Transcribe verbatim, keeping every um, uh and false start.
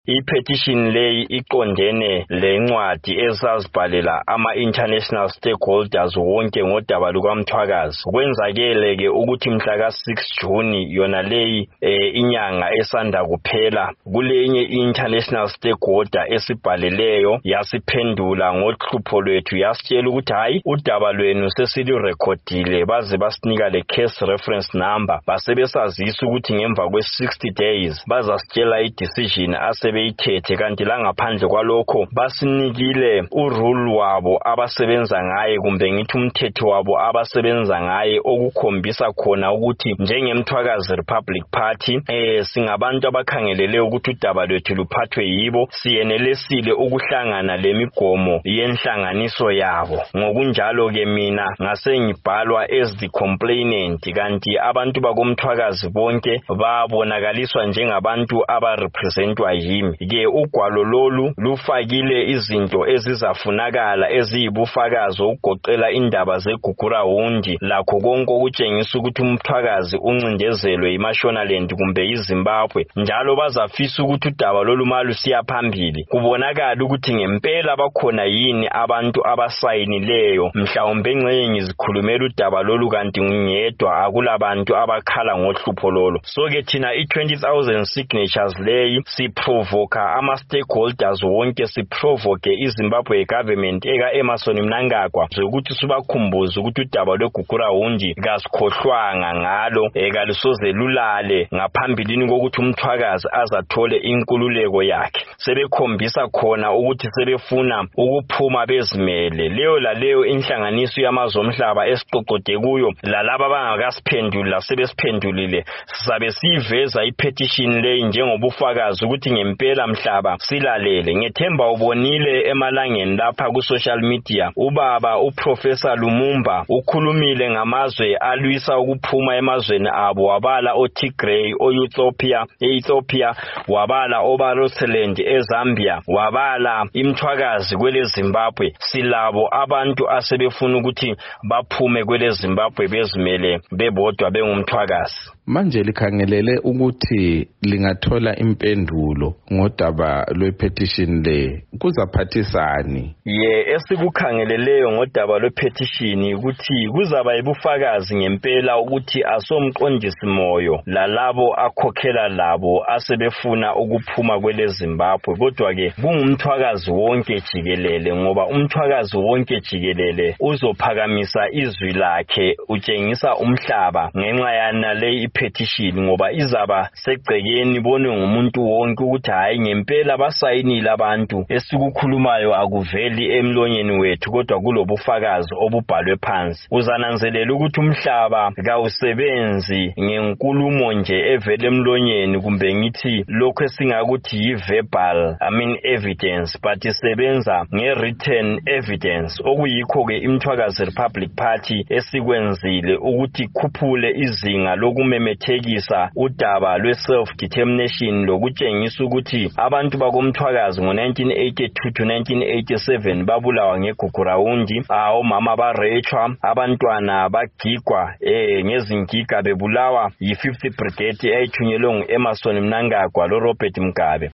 I-petition leyi iqondene lencwadi esazibhalela ama-international stakeholders wonke ngodaba lukaMthwakazi. Kwenzakele-ke ukuthi mhla ka six June yona leyi eh, inyanga esanda kuphela kulenye i-international stakeholder esibhaleleyo yasiphendula ngohlupho lwethu yasitshela ukuthi hayi udaba lwenu sesilurekhodile baze basinika le case reference number basebesazisa ukuthi ngemva kwe sixty days bazasitshela i-decision ase beyithethe kanti la ngaphandle kwalokho basinikile urule wabo abasebenza ngaye kumbe ngithi umthetho wabo abasebenza ngaye okukhombisa khona ukuthi njengeMthwakazi Republic Party eh singabantu abakhangelele ukuthi udaba lwethu luphathwe yibo siyenelesile ukuhlangana lemigomo yenhlanganiso yabo. Ngokunjalo ke mina ngasengibhalwa as the complainant kanti abantu bakoMthwakazi bonke babonakaliswa njengabantu abarepresentwa yimi. Ke ugwalo lolu lufakile izinto ezizafunakala eziyibufakazi ukugoqela indaba zegugura wundi lakho konke ukutshengisa ukuthi uMthwakazi uncindezelwe iMashonaland kumbe iZimbabwe njalo bazafisa ukuthi udaba lolu malu siya phambili kubonakala ukuthi ngempela bakhona yini abantu abasayinileyo mhlawumbe ngeke ngizikhulumela udaba lolu kanti ngiyedwa akulabantu abakhala ngohlupho lolo. So ke thina i twenty thousand signatures leyi siprovoke ama stakeholders wonke siprovoke iZimbabwe government eka Emmerson Mnangagwa ukuthi sibakhumbuze ukuthi udaba lwegugura wundi kasikhohlwanga ngalo eka lisoze lulale ngaphambilini kokuthi uMthwakazi azathole inkululeko yakhe. Sebekhombisa khona ukuthi sebefuna ukuphuma bezimele leyo la leyo inhlanganiso yamazomhlaba esiqoqode kuyo lalaba bangakasiphendula sebesiphendulile sizabe siveza i-petition leyi njengobufakazi ukuthi ngempela mhlaba silalele. Ngethemba ubonile emalangeni lapha ku social media ubaba uProfessor Lumumba ukhulumile ngamazwe alwisa ukuphuma emazweni abo wabala oTigray oEthiopia eEthiopia wabala oBarotsland eZambia wabala iMthwakazi kwele Zimbabwe. Silabo abantu asebefuna ukuthi baphume kwele Zimbabwe bezimele bebodwa bengumthwakazi. Manje likhangelele ukuthi lingathola impendulo ngodaba lwepetition le kuzaphathisani? Ye esikukhangeleleyo ngodaba lwepetition ukuthi kuzaba yibufakazi ngempela ukuthi asomqondisi moyo lalabo akhokhela labo asebefuna ukuphuma kwele Zimbabwe kodwa ke kungumthwakazi wonke jikelele ngoba umthwakazi wonke jikelele uzophakamisa izwi lakhe utshengisa umhlaba ngenxa yana le petition ngoba izaba segcekeni bonwe ngumuntu wonke ukuthi hayi ngempela basayinile abantu esikukhulumayo akuveli emlonyeni wethu kodwa kulobufakazi obubhalwe phansi. Uzananzelela ukuthi umhlaba kawusebenzi ngenkulumo nje evele emlonyeni kumbe ngithi lokho esingakuthi yi-verbal I mean evidence but isebenza nge-written evidence okuyikho ke iMthwakazi Republic Party esikwenzile ukuthi khuphule izinga lokumemethekisa udaba lwe-self-determination lokutshengisa ukuthi abantu bakoMthwakazi ngo nineteen eighty-two to nineteen eighty-seven babulawa ngegugura wundi omama barechwa abantwana bagigwa eh ngezingiga bebulawa yi-fifth brigade eyithunyelwe ngu-Emmerson Mnangagwa lo Robert Mugabe.